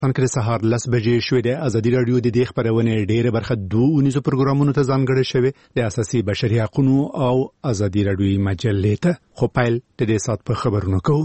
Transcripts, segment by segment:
انکه سهار 10 بجې شوې د ازادي رادیو د دې خبرونه ډېره برخه 2 پروګرامونو ته ځانګړې شوې د اساسي بشري حقوقو او ازادي رادیوي مجلې ته خو پیل د دې سات په خبرونو کوو.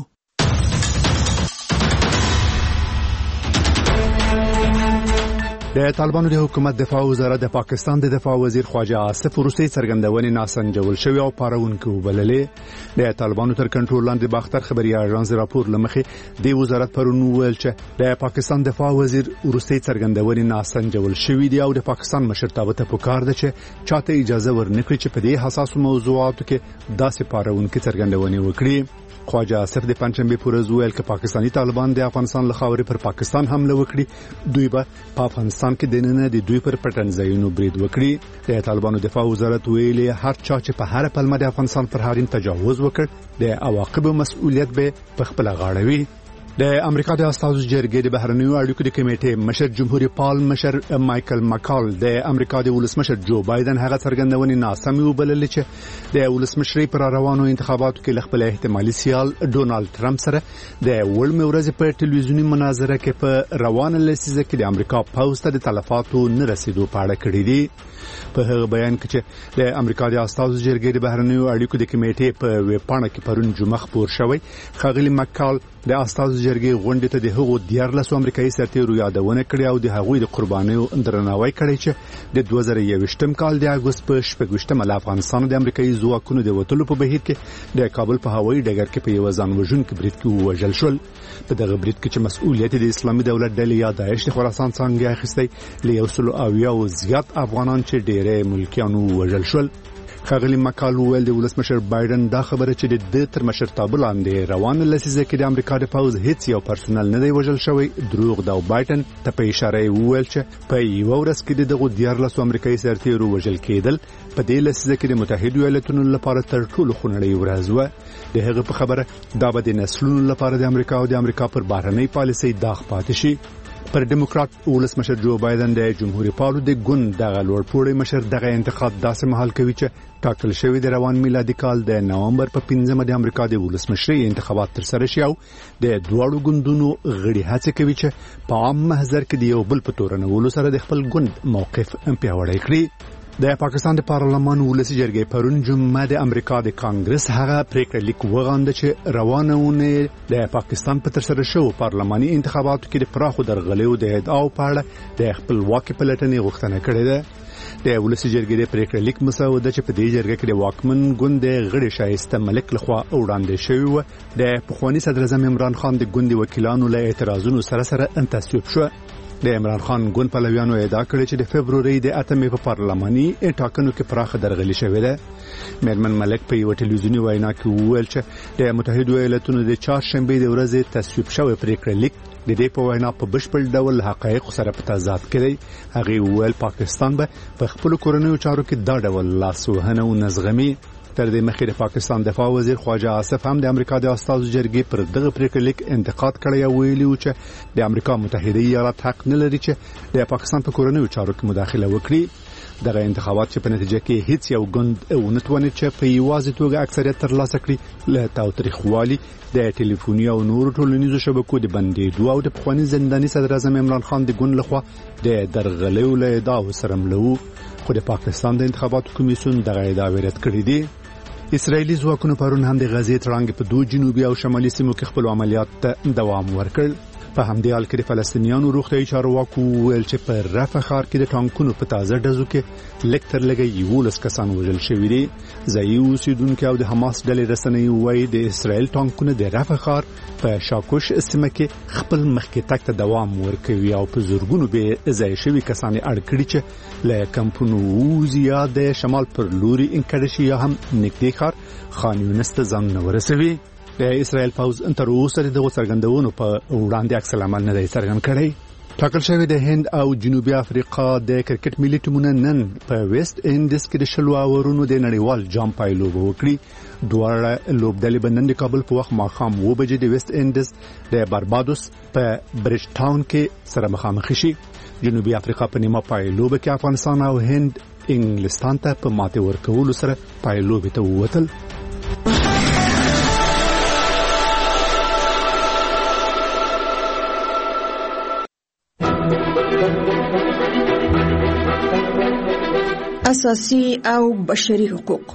د طالبانو د حکومت دفاع وزارت د پاکستان د دفاع وزیر خواجه آصف وروستي څرګندونې ناسنجول شوی او پارونکو وبللې. د طالبانو تر کنټرول لاندې باختر خبري اژانس راپور لمخې د وزارت پرون ویل چې د پاکستان دفاع وزیر وروستي څرګندونې ناسنجول شوی دی او د پاکستان مشرتابه ته پکار ده چې چاته اجازه ورنکړي چې په دې حساس موضوعاتو کې داسې پارونکو څرګندونې وکړي. خواجه آصف د پنځمبه پورز ویل چې پاکستانی طالبان د افغانستان لخوا پر پاکستان حمله وکړي، دوی به په افغانستان کې دننه د دوی پر پټنځایونو برید وکړي. د طالبانو دفاع وزارت ویلي هر چا چې په هر پلمه د افغانستان پر حریم تجاوز وکړ د عواقب مسؤلیت به په خپل غاړه وي. د امریکا د استازو جرګې د بهرنیو اړیکو د کمیټې مشر جمهوریت پال مشر مایکل مکال د امریکا د ولسمشر جو بایدن هغه څرګندونې ناسمې وبللې چې د ولسمشرۍ پر روانو انتخاباتو کې خپل احتمالي سیال ډونالد ټرمپ سره د وړمې ورځې په ټلویزیوني مناظره کې په روانه لسیزه کې د امریکا پوز ته د تلفاتو نه رسیدو په اړه کړی دی. په هغه بیان کې چې د امریکا د استازو جرګې د بهرنیو اړیکو د کمیټې په ویبپاڼه کې پرون جمعه خبر شوی، خغلی مکال د استازو جرګې غونډې ته د هغو 14 امریکایي سرتیرو یادونه کړې او د هغوی د قربانیو درناوی کړی چې د 2021م کال د اگست په 28م له افغانستان د امریکایي ځواکونو د وټلو په بهیر کې د کابل په هوایي ډګر کې په یو ځان وژونکي برید کې وژل شول. په دغه برید کې چې مسؤلیت د اسلامي دولت ډلې یا داعش د خراسان څنګه اخیستی له 100 زیات افغانان چې ډېرې ملکیانو وژل شول. خغلی مکال ویل د ولسمشر بایدن دا خبره چې د تر مشرتابه لاندې روان لسیزه کې د امریکا د پوز هیڅ یو پرسونل نه دی وژل شوی دروغ دا. بایدن ته په اشاره ویل چې په یو ورځ کې دغه 14 امریکایي سرتیرو وژل کېدل په دې لسیزه کې د متحده ایالاتونو لپاره تر ټولو خونړی ورځ و. د هغه په خبره دا به د نسلونو لپاره د امریکا او د امریکا پر بهرنۍ پالیسۍ داغ پاتې شي. پر ډیموکرات ولسمشر جو بایدن د جمهوریت پالو د ګوند دغه لوړپوړی مشر دغه انتخاب داسې مهال کوي چې ټاکل شوی د روان میلادي کال د نوامبر په 15 د امریکا د ولسمشرۍ انتخابات تر سره شي او د دوړو ګوندونو غړي هڅه کوي چې په عام محضر کې د یو بل په تورنولو سره د خپل ګوند موقف پیاوړی کړي. د پاکستان د پارلمان ولسی جرګې پرون جمعه د امریکا د کانګرس هغه پریکړه لیک وغانده چې روانونه د پاکستان په تر سره شو پارلماني انتخاباتو کې د پراخو درغلیو د ادعاو په اړه د خپلواکي پلټنې غوښتنه کړې ده. د ولسی جرګې د پریکړه لیک مسوده چې په دې جرګه کې د واکمن ګوند غړي شایسته ملک لخوا وړاندې شوی و د پخوانی صدر اعظم عمران خان د ګوند وکیلانو له اعتراضونو سره تصویب شو. د عمران خان ګوند پلویانو ادعا کړې چې د فبروري د 8مې په پارلماني ټاکنو کې پراخه درغلي شوې ده. میرمن ملک په یو ټلویزیوني وینا کې وویل چې د متحده ایالاتونو د چهارشنبه د ورځې تصویب شوی پریکړه لیک د دې په وینا په بشپړ ډول حقایق سره په تضاد کې دی. هغه وویل پاکستان به په خپل کورنیو چارو کې دا ډول لاسوهنه او نزغمي. تر دې مخکې د پاکستان دفاع وزیر خواجه آصف هم د امریکا د استازو جرګې پر دغه پریکړه لیک انتقاد کړی او ویلي و چې د امریکا متحده ایالات حق نه لري چې د پاکستان په کورنیو چارو کې مداخله وکړي. دغه انتخابات چې په نتیجه کې هیڅ یو ګوند ونتواني چې په یوازې توګه اکثریت ترلاسه کړي له تاوتریخوالي د ټلیفوني او نورو ټولنیزو شبکو د بندیدو او د پخوانی زنداني صدر اعظم عمران خان د ګوند لخوا د درغلیو له ادعاو سره ملو. خو د پاکستان د انتخاباتو کمیسیون دغه ادعا رد کړې دي. اسرائیلي ځواکونو پرون هم د غزې تړانګې په 2 جنوبي او شمالي سیمو کې خپل عملیات ته دوام ورکړ. په همدې حال کې د فلسطینیانو روغتیايي چارواکو ویل چې په رفح ښار کې د ټانکونو په تازه ډزو کې لږ تر لږه 11 کسان وژل شوي دي. ځایي اوسیدونکو او د حماس ډلې رسنۍ وایي د اسرائیل ټانکونه د رفح ښار په شاکوش سیمه کې خپل مخکې تګ ته دوام ورکوي او په زورګونو به ځای شوي کسان اړ کړي چې له کمپونو وزیا د شمال پر لوري انکړشي یا هم نږدې ښار خان یونس ته ځان ورسوي. د اسرائیل پوز تر اوسه د څرګندونو په وړاندې عکس العمل نه دی څرګند کړی. ټاکل شوی د هند او جنوبي افریقا د کرکټ ملي ټیمونه نن په ویسټ انډیز کې د 20 اورونو د نړیوال جام پایلوب وکړي. دواړه لوبډلې به نن د کابل په وخت ماښام 2 بجې د ویسټ انډیز د باربادوس په برج ټاون کې سره مخامخ شي. جنوبي افریقا په نیمه پایلوب کې افغانستان او هند انګلستان ته په ماته ورکولو سره پایلوب ته ووتل. اساسي او بشري حقوق.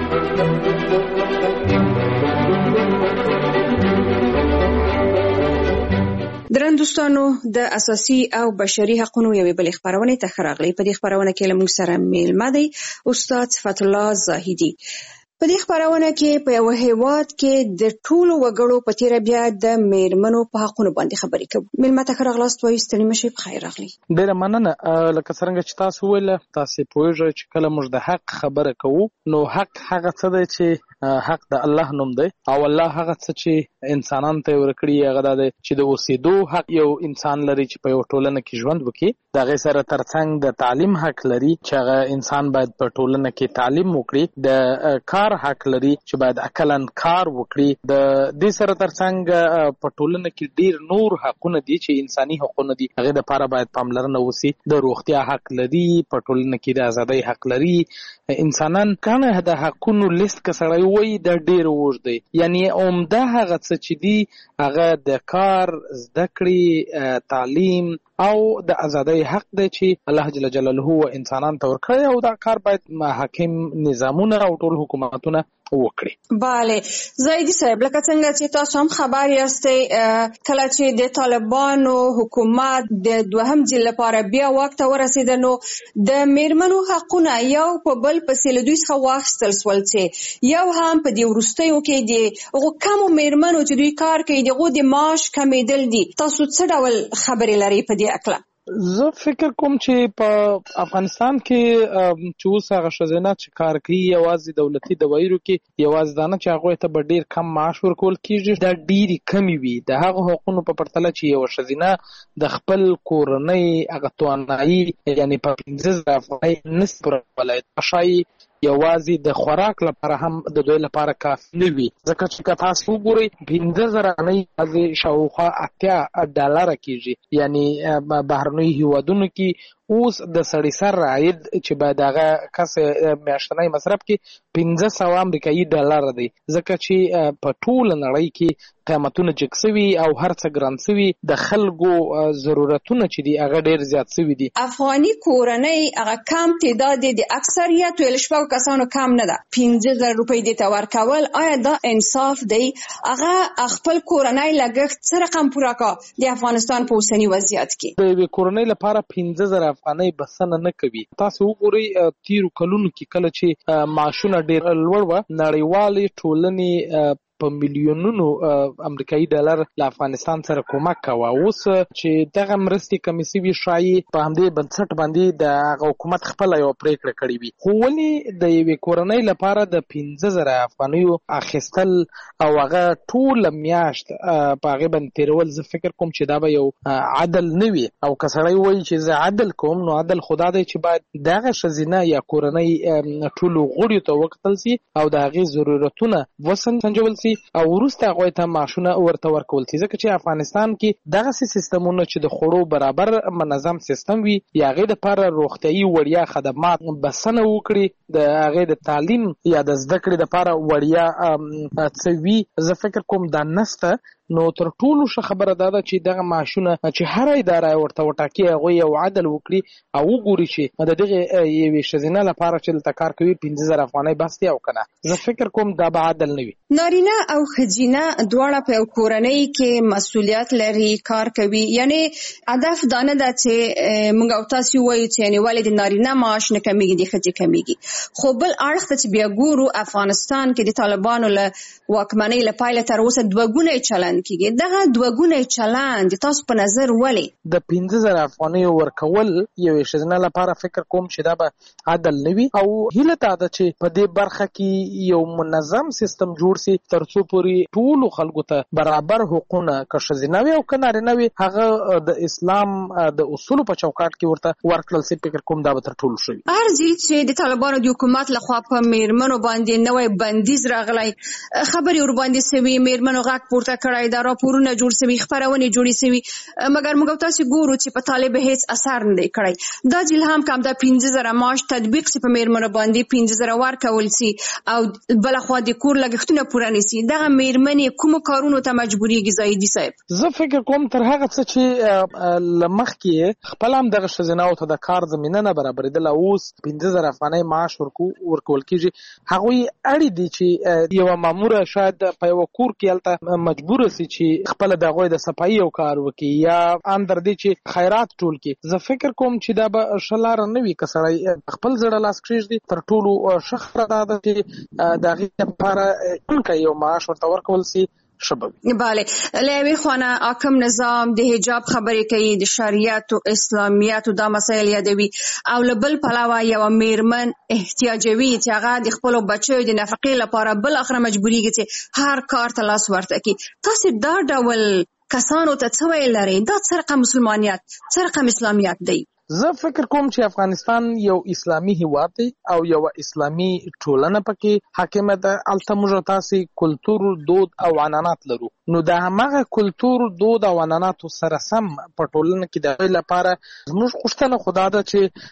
درندوستانو د اساسي او بشري حقوقو یوې بلې خبرونه ته راغلي. په دې خبرونه کې لمونږ سره میلمه دی استاد صفت الله زاهدي. په دې خبرونه کې په یو هیواد کې د ټولو وګړو په تیر بیا د میرمنو په حقوقو باندې خبرې کوو. میلمه ته راغلاست وایي ستړي مشي په خیر راغلی. ډیره مننه. لکه څنګه چې تاسو ویل تاسو پوهیږئ چې کله موږ د حق خبره کوو نو حق هغه څه دی چې حق د الله نوم دی او الله هغه څه چې انسانانو ته ورکړي هغه دی چې د اوسېدو حق یو انسان لري چې په یو ټولنه کې ژوند وکړي. د هغې سره ترڅنګ د تعلیم حق لري چې هغه انسان باید په ټولنه کې تعلیم وکړي. د کار حق لري چې باید عقلاً کار وکړي. د دې سره ترڅنګ په ټولنه کې ډیر نور حقونه دي چې انساني حقونه دي هغې دپاره باید پاملرنه وسي. د روغتیا حق لري، په ټولنه کې د ازادۍ حق لري. انسانان کنه د حقونو لیست که سړی وایي دا ډیر اوږد دی، یعنی عمده هغه څه چې دي هغه د کار، زده کړې، تعلیم او د ازادۍ حق دی چې الله جل جلاله انسانان ته ورکړی او دا کار باید حاکم نظامونه او ټول حکومتونه وکړي. بله زاهدي صاحب، لکه څنګه چې تاسو هم خبر یاستئ کله چې د طالبانو حکومت د دوهم ځل لپاره بیا واک ته ورسېد نو د میرمنو حقونه یو په بل پسې له دوی څخه واخیستل شول چې یو هم په دې وروستیو کې د هغو کمو میرمنو چې دوی کار کوي د هغو د معاش کمیدل دي. تاسو څه ډول خبرې لرئ په دې اړه؟ زه فکر کوم چې په افغانستان کې چې اوس هغه ښځینه چې کار کوي یوازې دولتي دوايرو کې یوازې دا نه چې هغوی ته به ډېر کم معاش ورکول کېږي، دا ډېرې کمې وي د هغو حقونو په پرتله چې یوه ښځینه د خپل کورنۍ هغه توانایي یعنې په 15,000 افغانۍ نشي پورولی. ښایي یوازې د خوراک لپاره هم د دوی لپاره کافي نه وي، ځکه چې که تاسو وګورئ 15,000 افغانۍ شاوخوا 80 ډالره کېږي. یعنې بهرنیو هیوادونو کې اوس د سړي سر عاید چې باید هغه کس میاشتنی مصرف کې 1500 امریکایي ډالره دی، ځکه چې په ټوله نړۍ کې قیمتونه جګ سوي او هر څه ګران سوي، د خلکو ضرورتونه چې دي هغه ډېر زیات سوي دي. افغاني کورنۍ هغه کم تعداد د اکثریت ویل شپږ کسانو کم نه ده، 15,000 روپۍ دې ته ورکول آیا دا انصاف دی؟ هغه خپل کورنۍ لګښت څه رقم پوره کا د افغانستان په اوسني وضعیت کې؟ د یوې کورنۍ لپاره 15,000 افغانۍ بسنه نه کوي. تاسو وګورئ تیرو کلونو کې کله چې معاشونه ډېر لوړ وه، نړیوالې ټولنې په میلیونونو امریکایي ډالر له افغانستان سره کومک کوه. اوس چې دغه مرستې کمې سوي ښایي په همدې بنسټ باندې د هغه حکومت خپله یوه پرېکړه کړې وي. خو ولې د یوې کورنۍ لپاره د 15,000 افغانیو اخیستل او هغه ټوله میاشت په هغې باندې تېرول، زه فکر کوم چې دا به یو عدل نه وي. او که سړی وایي چې زه عدل کوم نو عدل خو دا دی چې باید دغه ښځینه یا کورنۍ ټولو غړیو ته وکتل سي او د هغې ضرورتونه وسنجول سي او وروسته هغوی ته معاشونه ورته ورکول سي. ځکه چې افغانستان کې دغسې سیستمونه چې د خوړو برابر منظم سیستم وي یا هغې دپاره روغتیایي وړیا خدمات بسنه وکړي، د هغې د تعلیم یا د زده کړې دپاره وړیا څه وي، زه فکر کوم دا نسته. نو تر ټولو ښه خبره دا ده چې دغه معاشونه چې هره اداره ورته وټاکي هغوی یو عدل وکړي او وګوري چې د دغې یوې ښځینه لپاره چې دلته کار کوي 15,000 افغانۍ بس دی او که نه. زه فکر کوم دا به عدل نه وي. نارینه او ښځینه دواړه په یو کورنۍ کې مسؤلیت لري، کار کوي. یعنې هدف دا نه ده چې موږ او تاسو وایو چې یعنې ولې د نارینه معاش نه کمیږي د ښځې کمیږي. خو بل اړخ ته چې بیا ګورو افغانستان کې د طالبانو له واکمنۍ له پیله تر اوسه دوه ګونی چلند کېږي. دغه دوه ګونی چلند تاسو په نظر ولې د 15,000 افغانیو ورکول یوې ښځینه لپاره فکر کوم چې دا به عدل نه وي. او هیله دا ده چې په دې برخه کې یو منظم سیستم جوړ سي تر څو پورې ټولو خلکو ته برابر حقونه که ښځینه وي او که نارینه وي هغه د اسلام د اصولو په چوکاټ کې ورته ورکړل سي. فکر کوم دا به تر ټولو ښه وي. ارزي چې د طالبانو د حکومت لخوا په میرمنو باندې نوی بندیز راغلی، خبرې ورباندې سوي، میرمنو غږ پورته کړی شوی دا راپورونه جوړ شوي خبرونه جوړې شوي مګر موږ تاسو ګورو چې په طالب هیڅ اثر نه کړی دا جلهام کم دا 15000 معاش تطبیق سي په میرمنو باندې 15000 ورکول سي او بل خو د کور لګښتونه پوره نشي دغه میرمنې کوم کارونو ته مجبورېږي زاهدي صاحب زه فکر کوم تر هغه څه چې لمخکې خپل هم دغه ښځیناو ته د کار زمینه نه برابرېدله اوس 15000 افغانۍ معاش ورکول کېږي هغوی اړ دي چې یوه ماموره شاید په یوه کور کې هلته مجبوره سي چې خپله د هغوی د صفایي یو کار وکړي یا ان در دې چې خیرات ټول کړي زه فکر کوم چې دا به ښه لاره نه وي که سړی خپل زړه لاس کېږدي تر ټولو ښه خبره دا ده چې د هغې لپاره یو معاش ورته ورکول سي شبابي بله لوی خانه حاکم نظام د حجاب خبرې کوي د شریعت او اسلامیت او د مسایل یادوي او لبل پلاوه یو میرمن احتیاجوي چې هغه د خپل بچو د نفقې لپاره بل اخر مجبوریږي چې هر کار ته لاس ورته کوي تاسو دا ډول کسانو ته څه ویل لري دا څرقه مسلمانیت څرقه اسلامیت دی زه فکر کوم چې افغانستان یو اسلامي هیواد دی او یو اسلامي ټولنه پکې حاکمه ده الته موږ تاسو کلتور دود او عنعنات لرو نو د همغه کلتور دود او عنعناتو سره سم په ټولنه کې د لپاره موږ غوښتنه خدا ده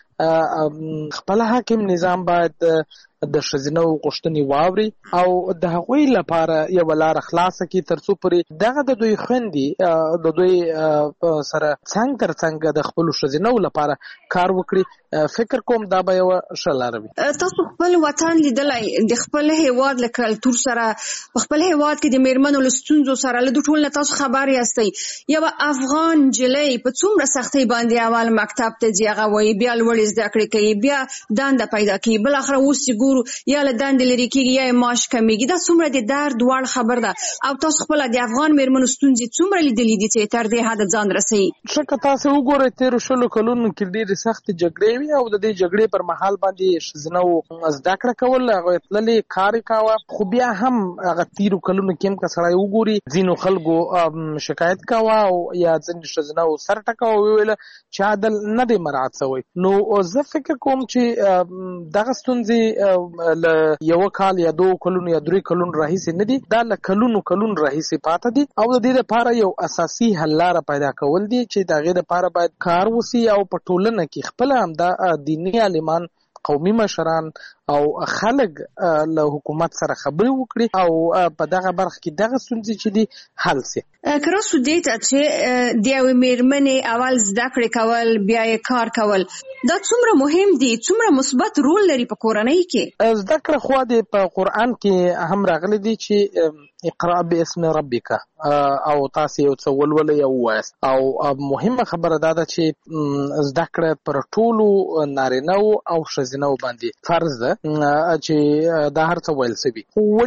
چې خپل حاکم نظام باید د ښځینه غوښتنې واوري او د هغوی لپاره یو لار خلاصه کړي ترڅو پرې دغه د دوی خویندې د دوی سره څنګ تر څنګ د خپلو ښځینو لپاره کار وکړي فکر کوم دا به یوه ښه لاره وي تاسو خپل وطن لیدلی د خپل هیواد له کلتور سره په خپل هیواد کې د میرمنو له ستونزو سره له ټول نه تاسو خبر یاستئ یو افغان جلۍ په څومره سختۍ باندې اول مکتب ته ځي هغه وایي بیا لوړې زده کړې کوي بیا دنده پیدا کوي بل اخره اوس یا له دندې لرې کېږي یا معاش کمیږي دا څومره د درد وړ خبر ده او تاسو خپله د افغان میرمنو ستونزې څومره لیدلي دي چې تر دې حده ځان رسوي ښه که تاسو وګورئ تېرو 20 کلونو کې ډېرې سختې جګړې وي او د دې جګړې پر مهال باندې ښځینو زده کړه کول هغوی تللې کار یې کاوه خو بیا هم هغه تېرو کلونو کې هم که سړی وګوري ځینو خلکو شکایت کاوه او یا ځینې ښځینو سر ټکاوه وویله چې عدل نه دی مراعات شوی نو زه فکر کوم چې دغه ستونزې له یو کال یا 2 کلونو یا 3 کلونو راهیسې نه دي دا له کلونو راهیسې پاته دي او د دې لپاره یو اساسي حل لاره پیدا کول دي چې د هغې لپاره باید کار وسي او په ټولنه کې خپله همدا دیني عالمان قومي مشران او خلک له حکومت سره خبرې وکړي او په دغه برخه کې دغه ستونزې چې دي حل سي که راسو دې ته چې د یوې میرمنې اول زده کړې کول بیا یې کار کول دا څومره مهم دي څومره مثبت رول لري په کورنۍ کې زده کړه خو د په قرآن کې هم راغلي دي چې اقرأ باسم ربک او تاسو یو څه ولولئ او ووایاست او مهمه خبره دا ده چې زده کړه پر ټولو نارینه‌و او ښځینه‌و باندې فرض ده چې دا هر څه ویل شوي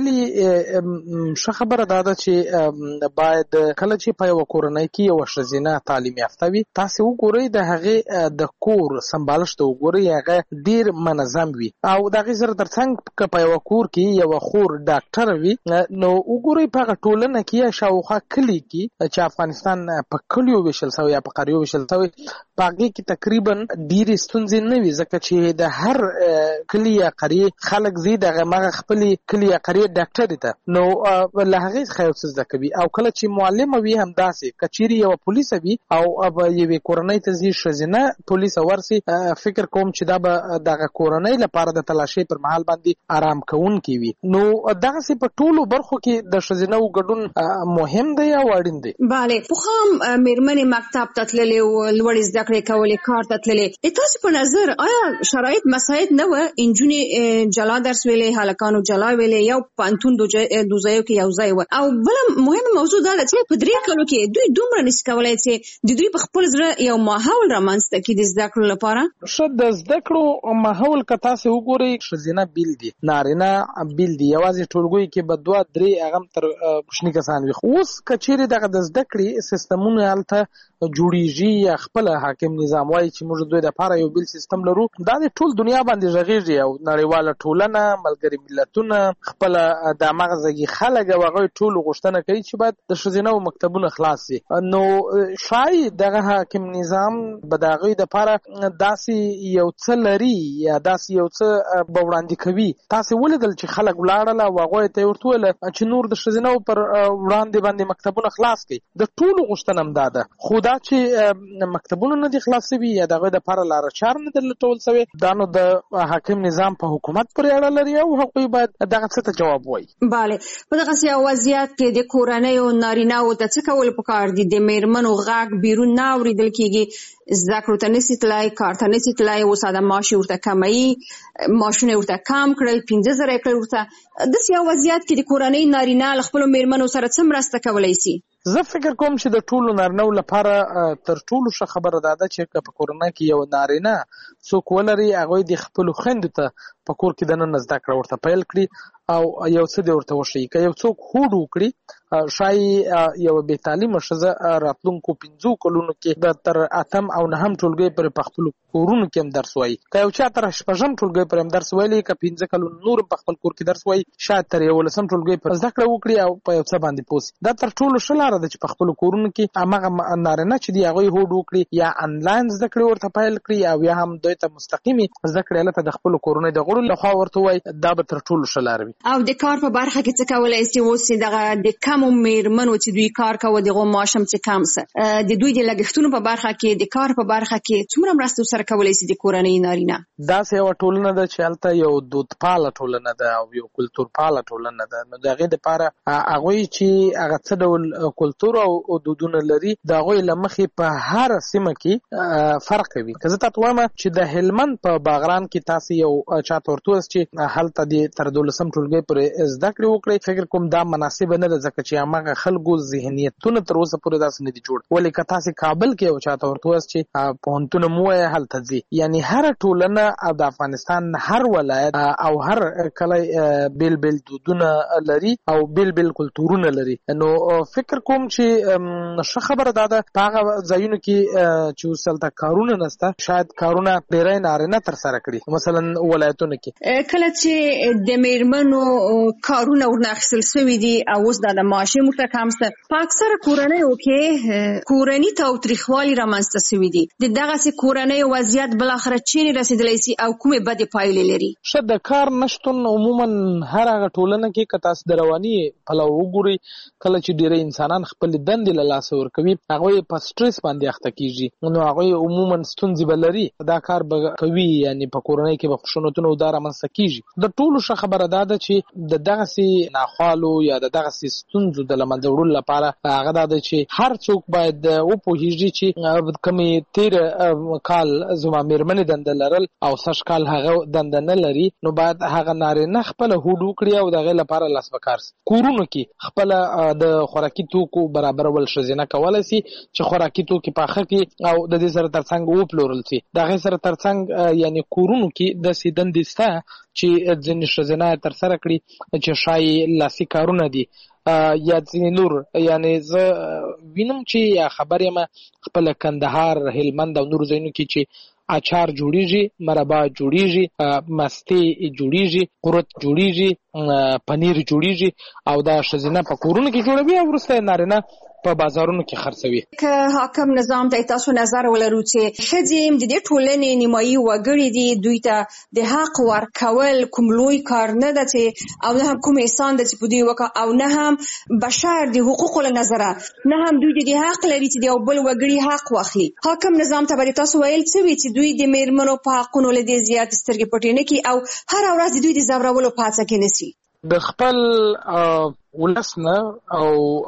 ولې ښه خبره دا ده چې باید کله چې په یوه کورنۍ کې یوه ښځینه تعلیم یافته وي تاسو وګورئ د هغې د کور سمبالښت وګورئ هغه ډېر منظم وي او د هغې سره تر څنګ که په یوه کور کې یوه خور ډاکټره وي نو وګورئ په هغه ټولنه کې یا شاوخوا کلي کې چې افغانستان په کلیو ویشل شوی یا په قریو ویشل شوی په هغې کې تقریبا ډېرې ستونزې نه وي ځکه چې د هر کلي یا قریې خلک ځي د هغه خپلې کلي یا قریې ډاکټرې ته نو له هغې څخه یو څه زده کوي او کله چې معلمه وي همداسې که چیرې یوه پولیسه وي او یوې کورنۍ ته ځي ښځینه پولیسه ورسي فکر کوم چې دا به دغه کورنۍ لپاره د تلاشۍ پر مهال باندې آرام کوونکی وي نو دغسې په ټولو برخو کې د ښځینه‌و ګډون مهم دی او اړین دی بله پخوا هم میرمنې مکتب ته تللې وه لوړې زده کړې کولې کار ته تللې د تاسو په نظر آیا شرایط مساعد نه وه نجونې جلا درس ویلې هلکانو جلا ویلې یو پوهنتون دو ځایو کې یو ځای وه او بله مهمه موضوع دا ده چې په 3 کالو کې دوی دومره نشي کولی چې د دوی په خپل زړه یو ماحول رامنځته کړي د زده کړو لپاره ښه د زده کړو ماحول که تاسو وګورئ ښځینه بیل دي نارینه بیل دي یوازې ټولګیو کې به 2-3 هغه هم تر کوچني کسان وي اوس که چیرې دغه د زده کړې سیستمونه هلته جوړیږي یا خپله حاکم نظام وایي چې موږ دوی دپاره یو بیل سیستم لرو دا د ټول دنیا باندې غږیږي او نړیواله ټولنه ملګري ملتونه خپله د همغه خلک او هغوی ټول غوښتنه کوي چې باید د ښځینه‌و مکتبونه خلاص شي نو ښایي دغه حاکم نظام به د هغوی دپاره داسې یو څه لري یا داسې یو څه به وړاندې کوي تاسې ولیدل چې خلک ولاړل او هغوی ته یې ورته وویله چې نور د ښځینه پر وړاندې باندې مکتبونه خلاص کړي. د ټولو غوښتنه هم دا ده، خو دا چې مکتبونه نه دي خلاص شوي یا د هغوی دپاره لاره چار نه دي لټول شوی، دا نو د حاکم نظام په حکومت پورې اړه لري او هغوی باید دغه څه ته جواب وایي. بله، په دغسې وضعیت کې د کورنیو نارینه‌وو ته څه کول پکار دي؟ د میرمنو غږ بیرون نه اورېدل کېږي، زده کړو ته نشي تلای، کار ته نشي تلای، اوس د معاش ورته کموي، معاشونه ورته کم کړل، 15,000 یې کړل ورته. داسې یو وضعیت کې د کورنۍ نارینه له خپلو میرمنو سره څه مرسته کولی شي؟ زه فکر کوم چې د ټولو نارینه‌و لپاره تر ټولو ښه خبره دا ده چې په کورنۍ کې یو نارینه څوک ولري، هغوی د خپلو خویندو ته په کور کې دننه زده کړه ورته پیل کړي او یو څه دې ورته وښیي. که یو څوک هوډ وکړي، ښایي یو بې تعلیمه ښځه راتلونکو 5 کلونو کې د تر 8م او 9م ټولګۍ پورې په خپلو کورونو کې هم درس وایي. که یو چا تر 6م ټولګۍ پورې هم درس ویلی، که 15 کلونو نور په خپل کور کې درس وایي، شاید تر 11م ټولګۍ پورې زده کړه وکړي او په یو څه باندې پوه سي. دا تر ټولو ښه لاره ده چې په خپلو کورونو کې هماغه نارینه چې دي هغوی هوډ وکړي یا انلاین زده کړې ورته پیل کړي او یا هم دوی ته مستقیمې زده کړې هلته د خپلو کورنۍ د غړو لخوا ورته وایي، دا به تر ټولو ښه لاره وي. او د کار په برخه کې څه کولی شي؟ اوس دغه د کمو میرمنو چې دوی کار کوي دغه معاش هم چې کم سه، د دوی د لګښتونو په برخه کې، د کار په برخه کې څومره مرسته سره کولی شي د کورنۍ نارینه؟ داسې یوه ټولنه ده چې هلته یو دودپاله ټولنه ده او یو کلتورپاله ټولنه ده. نو د هغې دپاره هغوی چې هغه څه ډول کلتور او دودونه لري، د هغوی له مخې په هر سیمه کې فرق کوي. که زه تاسو وایم چې د هلمند په باغران کې تاسو یو چاته ورته ووایاست چې هلته دې تر 12م ټولګۍ پورې زده کړې وکړئ، فکر کوم دا مناسبه نه ده، ځکه چې هماغه خلکو ذهنیتونه تر اوسه پورې داسې نه دي جوړ. ولې که تاسې کابل کې یو چاته ورته ووایاست چې پوهنتون مو وایه هلته ځي، یعنی هر ټولنه او د افغانستان هر ولایت او هر کلی بیل بیل دودونه لري او بیل بیل کلتورونه لري. نو فکر کوم چې ښه خبره دا ده په هغه ځایونو کې چې اوس هلته کارونه نشته، شاید کارونه ډېری نارینه ترسره کړي، مثلا ولایتونو کې. کله چې د میرمنو کارونه ورنه اخیستل شوي دي او اوس د معاش یې ورته کم شته، په اکثره کورنیو کې کورني تاوتریخوالي رامنځته شوي دي. د دغسې کورنیو وضعیت بالاخره چیرې رسېدلی شي او کومې بدې پایلې لري؟ ښه، د کار نشتون عموما هر هغه ټولنه کې که تاسو د رواني پلوه وګورئ، کله چې ډېری انسانان خپلې دندې له لاسه ورکوي، هغوی په سټرس باندې اخته کېږي، نو هغوی عموما ستونزې به لري، دا کار به کوي، یعنی په کورنۍ کې به خشونتونه او دا رامنځته کېږي. د ټولو ښه خبره دا ده چې د دغسې ناخوالو یا د دغسې ستونزو د له منځه وړلو لپاره هغه دا ده چې هر څوک باید وپوهېږي چې کومې تېر کال زما میرمنې دنده لرل او سږ کال هغه دنده نه لري، نو باید هغه نارینه خپله هوډ وکړي او د هغې لپاره لاس په کار سي. کورونو کې خپله د خوراکي توکو برابرول ښځینه کولی سي چې خوراکي توکي پاخه کړي او د دې سره ترڅنګ وپلورل سي. د هغې سره ترڅنګ یعنی کورونو کې داسې دندې شته چې ځینې ښځینه یې ترسره کړي چې ښایي لاسي کارونه دي یا ځینې نور. یعنی زه وینم چې یا خبر یم خپله کندهار، هلمند او نورو ځایونو کې چې اچار جوړیږي، مربا جوړیږي، مستې جوړیږي، قرت جوړیږي، پنیر جوړیږي او دا ښځینه په کورونو کې جوړوي او وروسته نارینه په بازارونو کې خرڅوي. که حاکم نظام ته تاسو نظر ولرو چې ښځې د دې ټولنې نیمایي وګړي دي، دوی ته د حق ورکول کوم لوی کار نه ده چې او نه هم کوم احسان ده چې په دوی وکړه او نه هم بشر د حقوقو له نظره نه هم دوی د حق لري چې د یو بل وګړي حق واخلي. حاکم نظام ته به تاسو ویل څه وي چې دوی د میرمنو په حقونو له دې زیات سترګې پټې نه کړي او هره ورځ د دوی د ځورولو په هڅه کې نه سي؟ د خپل ولس نه او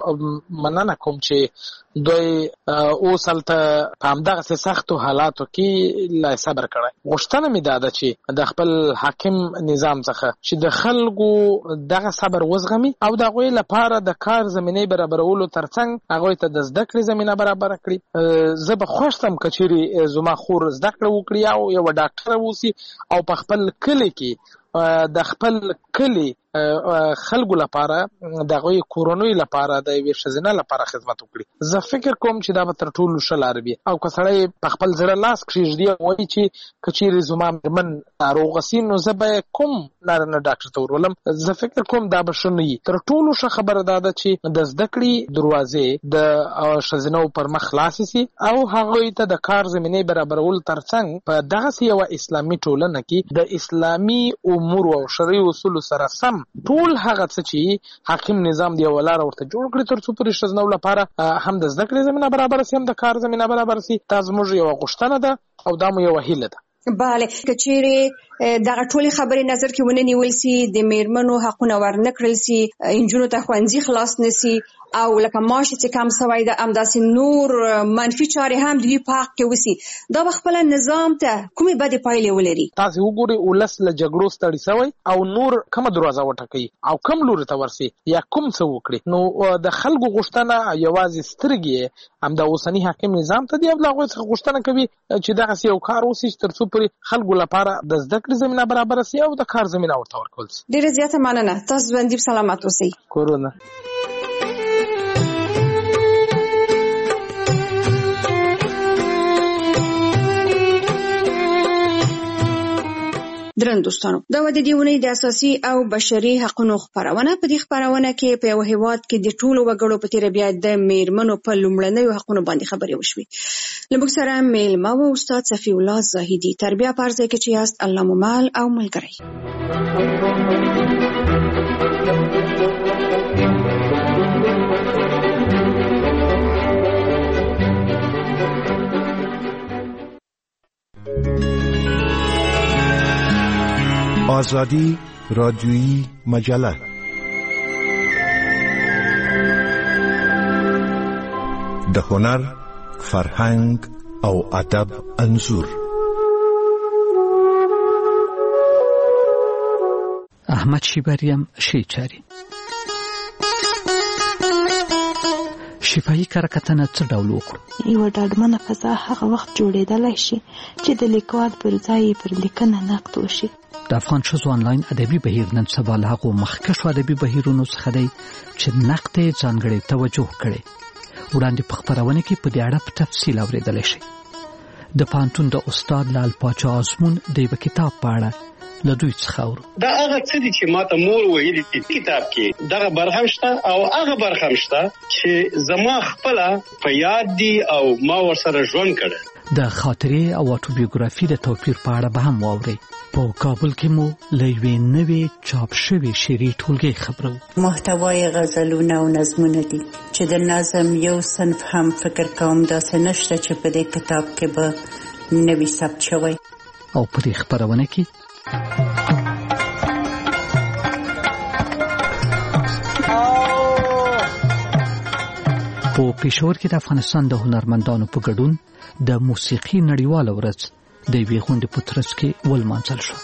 مننه کوم چې دوی اوس هلته په همدغسې سختو حالاتو کې لا صبر کړی. غوښتنه مې دا ده چې د خپل حاکم نظام څخه چې د خلکو دغه صبر وزغمي او د هغوی لپاره د کار زمینې برابرولو ترڅنګ هغوی ته د زده کړې زمینه برابره کړي. زه به خوښ شم که چیرې زما خور زده کړه وکړي او یوه ډاکټره واوسي او په خپل کلي کې د خپل کلي خلکو لپاره د هغوی کورنیو لپاره د یوې ښځینه لپاره خدمت وکړي. زه فکر کوم چې دا به تر ټولو ښه لاره وي. او که سړی په خپل زړه لاس کښېږدي او وایي چې که چیرې زما میرمن ناروغه سي نو زه به کوم نارینه ډاکټر ته ورولم، زه فکر کوم دا به ښه نه وي. تر ټولو ښه خبره دا ده چې د زده کړې دروازې د ښځینهو پر مخ خلاصې سي او هغوی ته د کار زمینې برابرولو ترڅنګ په دغسې یوه اسلامي ټولنه کې د اسلامي امور او شرعي اصولو سره سم ټول هغه څه چې حاکم نظام دی ولاره ورته جوړ کړی تر څو پرې ښځنو لپاره هم د زده کړې زمينه برابر سي هم د کار زمينه برابر سي. دا زموږ یو غوښتنه ده او دا مو یو هیله ده. بله کچېرې دغه ټولې خبرې نظر کې ونه نیول سي، د میرمنو حقونه ورنکړل سي، انجونو ته ښوونځي خلاص نسي او لکه معاش چې کم سوی ده همداسې نور منفي چارې هم د دوی په حق کې وسي، دا به خپله نظام ته کومې بدې پایلې ولري؟ تاسې وګورئ ولس له جګړو ستړي سوی او نور کومه دروازه وټکوي او کوم لوري ته ورسي یا کوم څه وکړي. نو د خلکو غوښتنه یوازې سترګې همدا اوسني حاکم نظام ته دی او له هغوی څخه غوښتنه کوي چې دغسې یو کار وسي چې تر څو پورې خلکو لپاره د زده کړې زمینه برابره سي او د کار زمینه ورته ورکړل سي. ډېره زیاته مننه. تاسو ژوندي سلامت اوسئ. کورونه درن دوستانو، دا و د دې اونۍ د اساسي او بشري حقوقو خبرونه. په دې خبرونه کې په یو هیواد کې د ټولو وګړو په تیر بیا د میرمنو په لومړنیو حقوقو باندې خبرې وشوې. لموږ سره میلمه و استاد صفی الله زاهدی، تربیه پارځای کې چې یاست الله ممال او ملګری. آزادی رادیویی مجله د هنر، فرهنګ او ادب انځور. احمد شیبریم شیچاری. شفاهي کارکتنه څه ډول وکړو؟ یو ډاډمنه فضا هغه وخت جوړېدلی شي چې د لیکوال پر ځای پر لیکنه نقد وشي. د افغان ښځو آنلاین ادبي بهیر نن سبا له هغو مخکښو ادبي بهیرونو څخه دی چې نقد یې ځانګړې توجه کړې. وړاندې په خپرونه کې په دې اړه په تفصیل اورېدلی شئ. د پوهنتون د استاد لال پاچا ازمون د یوه کتاب په اړه له دوی څخه اورو. دا هغه څه دي چې ماته مور ویلي کتاب کې دغه برخه شته او هغه برخه شته چې زما خپله په یاد دي او ما ورسره ژوند کړی. د خاطرې او اتوبیوګرافي د توپیر په اړه به هم واورئ. په کابل کې مو له یوې نوې چاپ شوې شعري ټولګۍ خبرو. محتوای غزلونه او نظمونه دي چې د نظم یو صنف هم فکر کوم داسې نشته چې په دې کتاب کې به نوی ثبت شوی. او په دې خبرونه کې په پېښور کې د افغانستان د هنرمندانو په ګډون د موسیقي نړیواله ورځ د یوې غونډې په ترڅ کې ولمانځل شو.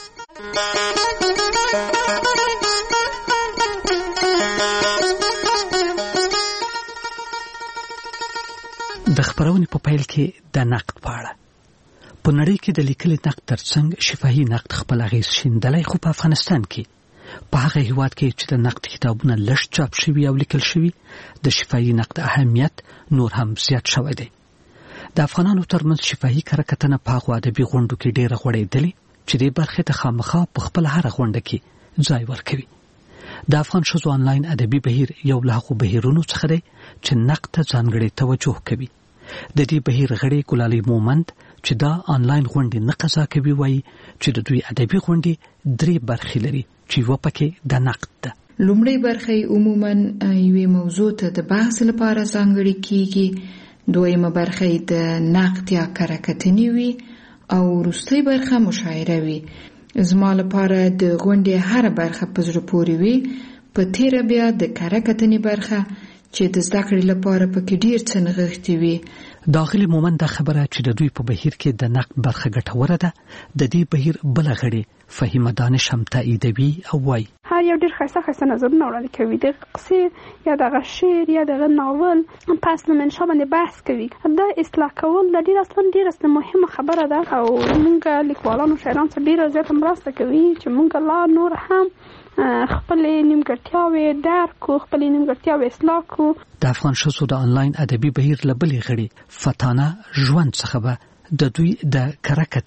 د خبرونې په پیل کې د نقد په اړه. په نړۍ کې د لیکلي نقد ترڅنګ شفاهي نقد خپل اغېز شیندلی، خو په افغانستان کې په هغه هیواد کې چې د نقد کتابونه لږ چاپ شوي او لیکل شوي، د شفاهي نقد اهمیت نور هم زیات شوی دی. د افغانانو ترمنځ شفاهي کارکتنه په هغو ادبي غونډو کې ډېره غوړېدلې چې دې برخې ته خامخا په خپله هره غونډه کې ځای ورکوي. د افغان ښځو آنلاین ادبي بهیر یو له هغو بهیرونو څخه دی چې نقد ته ځانګړې توجه کوي. د دې بهیر غړي ګلالۍ مومند چې دا آنلاین غونډې نه قضا کوي وایي چې د دوی ادبي غونډې 3 برخې لري چې یوه پکې د نقد ده. لومړی برخه عموماً یوې موضوع ته د بحث لپاره ځانګړې کیږي، دویمه برخه د نقد یا کارکتنې وي او وروستۍ برخه مشاعره وي. زما لپاره د غونډې هره برخه په زړه پورې وي، په تیره بیا د کارکتنې برخه چې د زده کړې لپاره پکې ډېر څه نغښتي وي. داخلي مومند دا خبره چې د دوی په بهیر کې د نقد برخه ګټوره ده، د دې بهیر بله غړې فهیمه دانش هم تاییدوي او وایي هر یو ډېر ښایسته نظرونه وړاندې کوي. د قصې یا دغه شعر یا دغه ناول په اصل منشا باندې بحث کوي. دا اصلاح کول د ډېره مهمه خبره ده او موږ لیکوالانو شاعرانو سره ډېره زیاته مرسته کوي چې موږ لا نور هم خپلې نیمګړتیاوې درک کړو، خپلې نیمګړتیاوې اصلاح کړو. د افغان ښځو د آنلاین ادبي بهیر له بلې غړي فتانه ژوند څخه به د دوی د کارکتنې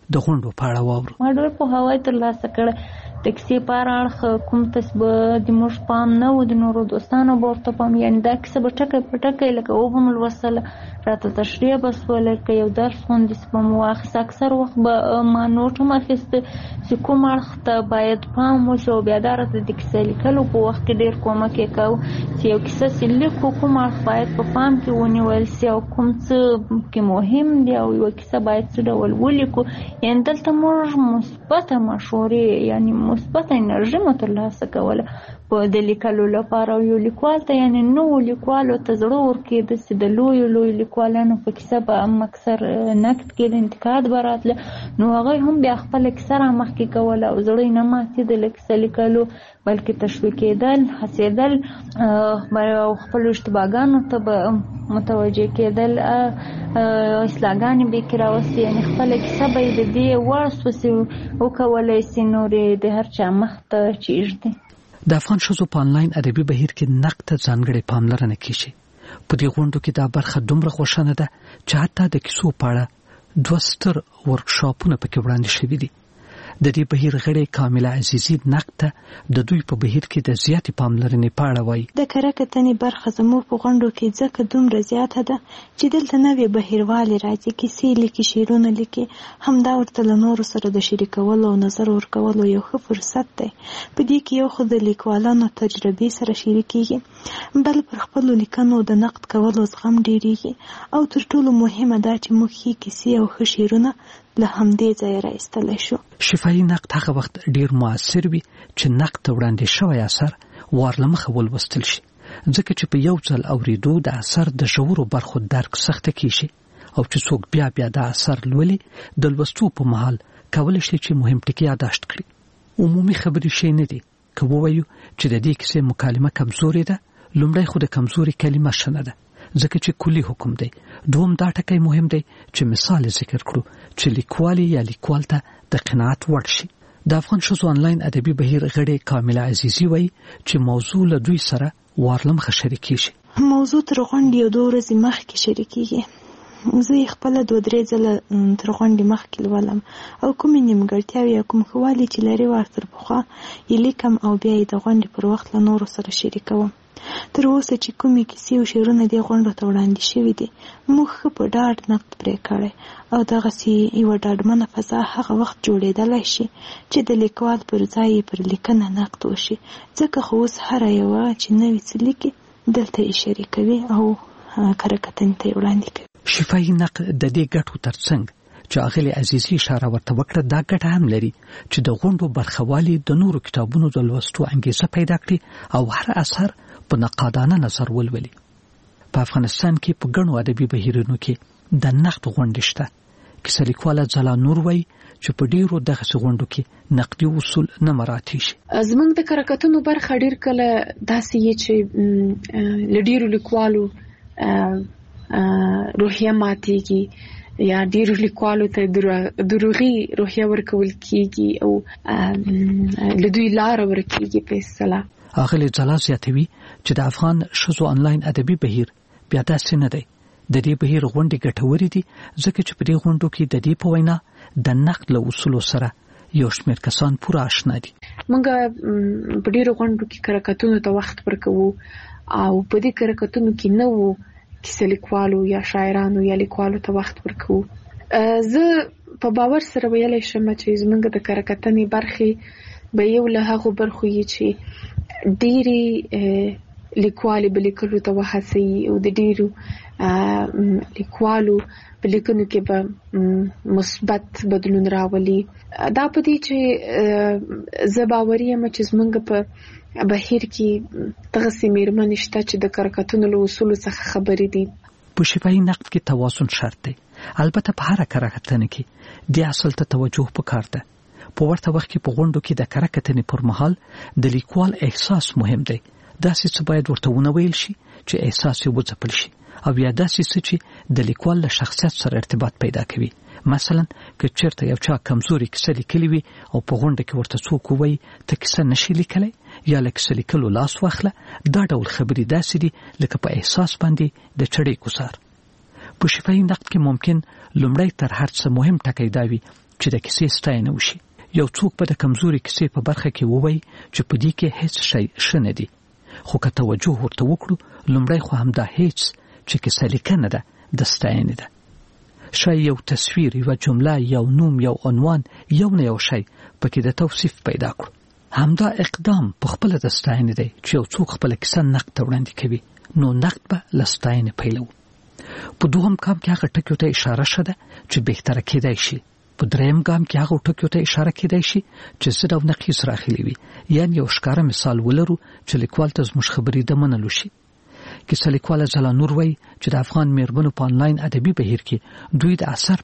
د غونډو په اړه واورو. ما ډېر پوهاوی ترلاسه کړی د کیسې په اړه کوم تصبه د موږ پام نه و د نورو دوستانو به ورته پام، یعنې دا کیسه به ټکی په ټکی لکه وبه مو لوستله راته تشریح به سوله که یو درس غوندې به مو واخیست. اکثر وخت به ما نوټ هم اخیسته چې کوم اړخ ته باید پام وشي او بیا دا راته د کیسه لیکلو په وخت کې ډېر کومک یې کوو چې یو کیسه چې لیکو کوم اړخ باید په پام کې ونیول سي او کوم څه کې مهم دی او یوه کیسه باید څه ډول ولیکو. یعنې دلته موږ مثبته مشورې یعنې مثبته انرژي مو ترلاسه کوله په د لیکلو لپاره. یو لیکوال ته یعنې نوو لیکوالو ته زړه ورکېده چې د لویو لیکوالانو په کیسه به هم اکثر نقد کېده، انتقاد به راتله، نو هغوی هم بیا خپله کیسه رامخکې کوله او زړه یې نه ماتېده له کیسه لیکلو، بلکې تشویق کېدل، هڅېدل او خپلو اشتباهګانو ته به متوجه کېدل، اصلاحګانې به یې کې راوستې، یعنې خپله کیسه به یې د دې وړ سوسې وکولی سي نور یې د هر چا مخ ته چېږدي. د افغان ښځو په آنلاین ادبي بهیر کې نقد ته ځانګړې پاملرنه کیږي. په دې غونډو کې دا برخه دومره خوښنه ده چې حتی د کیسو په اړه 2 ستر ورکشاپونه پکې وړاندې شوي دي. د دې بهیر غړې کامله عزیزي نقد ته د دوی په بهیر کې د زیاتې پاملرنې په اړه وایي. د کره کتنې برخه زموږ په غونډو کې ځکه دومره زیاته ده چې دلته نوې بهیروالې راځي، کیسې لیکي، شعرونه لیکي، همدا ورته له نورو سره د شریکولو او نظر ورکولو یو ښه فرصت دی. په دې کې یو خو د لیکوالانو تجربې سره شریکېږي، بل پر خپلو لیکنو د نقد کولو زغم ډېرېږي او تر ټولو مهمه دا چې موږ ښې کیسې او ښه شعرونه له همدې ځایه راایستلی شو. شفاهي نقد هغه وخت ډیر موثر وي چې نقد ته وړاندې شوی اثر وار له مخه ولوستل شي، ځکه چې په یو ځل اورېدو د اثر د ژورو برخو درک سخته کیږي او چې څوک بیا بیا د اثر لولي د لوستو په مهال کولی شي چې مهم ټکي یادداشت کړي. عمومي خبرې شی نه دي که ووایو چې د دې کیسې مکالمه کمزورې ده. لومړی خو د کمزوري کلمه ښه نه ده ځکه چې کلی حکم دی. دوم دا ټکی مهم دی چې مثال ذکر کړو چې لیکوال یا لیکوال ته د قناعت وړ شي. د افغان ښځو آنلاین ادبي بهیر غړې کامله عزیزي وایي چې موضوع له دوی سره وارلمخه شریکېږي. موضوع تر غونډې یو 2 ورځې مخکې شریکېږي. زه یې خپله 2-3 ځله تر غونډې مخکې لولم او کومې نیمګړتیاوې یا کوم ښه والي چې لري ورته پخوا یې لیکم او بیا یې د غونډې پر وخت له نورو سره شریکوم. تر اوسه چې کومې کیسې او شعرونه دې غونډو ته وړاندې شوي دي موږ ښه په ډاډ نقد پرې کړی او دغسې یوه ډاډمنه فضا هغه وخت جوړېدلی شي چې د لیکوال پر ځای یې پر لیکنه نقد وشي، ځکه خو اوس هره یوه چې نوي څه لیکي دلته یې شریکوي او کره کتنې ته یې وړاندې کوي. شفاهي نقد د دې ګټو ترڅنګ چې اغلې عزیزي اشاره ورته وکړه دا ګټه هم لري چې د غونډو برخوالي د نورو کتابونو د لوستو انګیزه پیدا کړي او هر اثر په نقادانه نظر ولولي. په افغانستان کې په ګڼو ادبي بهیرونو کې د نقد غونډې شته. کیسه لیکواله ځلا نور وایي چې په ډیرو دغسې غونډو کې نقدي اصول نه مراعاتېږي. زموږ د کره کتنو برخه ډیر کله داسې یې چې له ډیرو لیکوالو روحیه ماتېږي یا ډیرو لیکوالو ته دروغي روحیه ورکول کېږي او له دوی لاره ورکېږي په اصطلاح. اغلې ځلا زیاتوي چې د افغان ښځو آنلاین ادبي بهیر بیا داسې نه دی. د دې بهیر غونډې ګټورې دي ځکه چې په دې غونډو کې د دې په وینا د نقد له اصولو سره یو شمېر کسان پوره آشنا دي. موږ په ډیرو غونډو کې کره کتنو ته وخت ورکوو او په دې کره کتنو کې نه وو کیسه لیکوالو یا شاعرانو یا لیکوالو ته وخت ورکوو. زه په باور سره ویلی شم چې زموږ د کره کتنې برخې به یو له هغو برخو یې چې ډېرې لیکوالې به لیکلو ته وهڅوي او د ډېرو لیکوالو په لیکنو کې به مثبت بدلون راولي. دا په دې چې زه باوري یم چې زموږ په بهیر کې دغسې مېرمنې شته چې د کره کتنو له اصولو څخه خبرې دي. په شفاهي نقد کې توازن شرط دی. البته په هره کره کتنه کې دې اصل ته توجه پکار ده. په ورته وخت کې په غونډو کې د کره کتنې پر مهال د لیکوال احساس مهم دی. داسې څه باید ورته ونه ویل شي چې احساس یې وځپل شي او یا داسې څه چې د لیکوال له شخصیت سره ارتباط پیدا کوي. مثلا که چېرته یو چا کمزوري کیسه لیکلې وي او په غونډه کې ورته څوک ووایي ته کیسه نشي لیکلی یا له کیسه لیکلو لاس واخله، دا ډول خبرې داسې دي لکه په احساس باندې د چړې ګوزار. په شفاهي نقد کې ممکن لومړی تر هر څه مهم ټکی دا وي چې د کیسې ستاینه وشي. یو څوک په د کمزوري کیسې په برخه کې ووایي چې په دې کې هیڅ شی ښه نه دی، خو که توجه ورته وکړو لومړی خو همدا هیڅ چې کیسه لیکنه ده د ستاینې ده. شاید یو تصویر، یو جمله، یو نوم، یو عنوان، یو نه یو شی پکې د توصیف پیدا کړو. همدا اقدام په خپل د ستاینې دی چې یو څوک خپل کیسه نقد ته وړاندې کوي، نو نقد به له ستاینې پیلو. په دوهم ګام کې هغه ټکیو ته اشاره شده چې بهتره کېدای شي. په دریم ګام کې هغه ټکیو ته اشاره کېدای شي چې ضد او نقیض راخلي وي، یعنی یو ښکاره مثال ولرو چې لیکوال ته زموږ خبرې د منلو شي. کیسه لیکواله ځلا نور وایي چې د افغان میرمنو په انلاین ادبي بهیر کې دوی د اثر